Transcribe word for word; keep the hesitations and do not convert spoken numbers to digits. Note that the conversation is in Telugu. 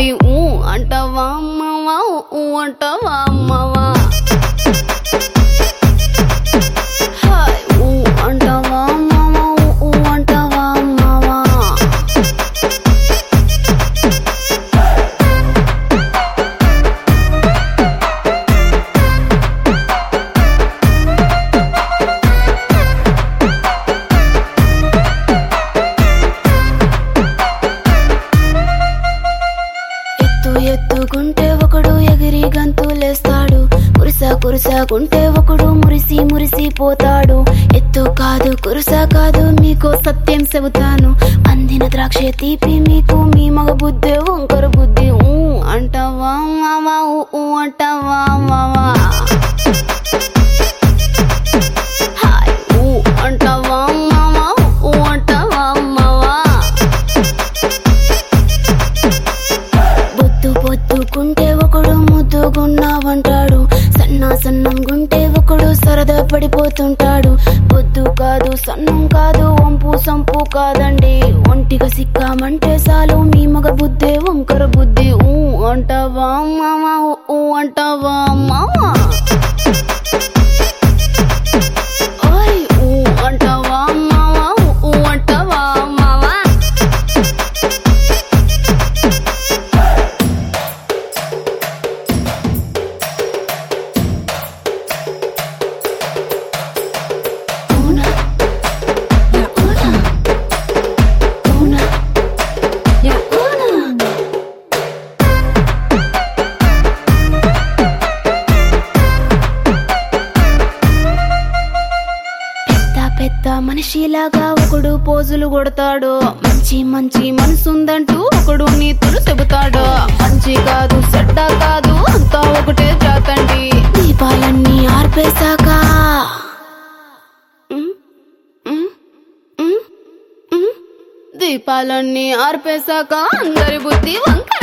బుద్ధి ఊ అంటావా అమ్మవా ఊ అంటావా అమ్మవా హాయ్ ఊ అంటావా అమ్మవా ఊ అంటావా అమ్మవా ఎత్తుకుంటే ఒకడు ఎగిరి గంతులేస్తాడు కురుస కురుసకుంటే ఒకడు మురిసి మురిసి పోతాడు ఎత్తు కాదు కురుస కాదు మీకు సత్యం చెబుతాను అందిన ద్రాక్ష తీపి మీకు మీ మగ బుద్ధి వంకర బుద్ధి ఊ అంటావా మావా ఊ అంటావా మావా హాయ్ ఊ అంటావా మావా ఊ అంటావా మావా బొద్దు బొద్దుకుంటే ఒకడు ముద్దుగున్నావంటాడు సన్నా సన్నం గుంటే ఒకడు సరదా పడిపోతుంటాడు బొద్దు కాదు సన్నం కాదు వంపు సంపు కాదండి ఒంటిగా సిక్కామంటే చాలు మీ మగ బుద్ధి వంకర బుద్ధి ఊ అంటావా మావా ఊ అంటావా మావా ఓయ్ ఊ అంటావా మావా ఊ అంటావా మావా పెద్ద మనిషిలాగా ఒకడు పోజులు కొడతాడు మంచి మంచి మనసుందంటూ ఒకడు నీతులు చెబుతాడు మంచి కాదు చెడ్డ కాదు అంతా ఒకటే జాతండి దీపాలన్నీ ఆర్పేశాక దీపాలన్నీ ఆర్పేశాక అందరి బుద్ధి వంకర